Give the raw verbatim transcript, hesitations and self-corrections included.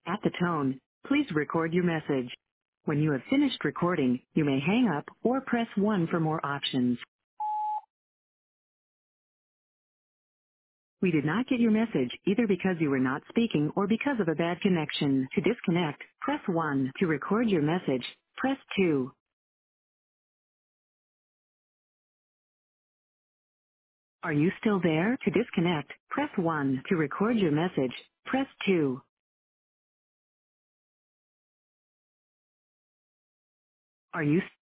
At the tone, please record your message. When you have finished recording, you may hang up or press one for more options. We did not get your message either because you were not speaking or because of a bad connection. To disconnect, press one. To record your message, press two. Are you still there? To disconnect, press one. To record your message, press two. Are you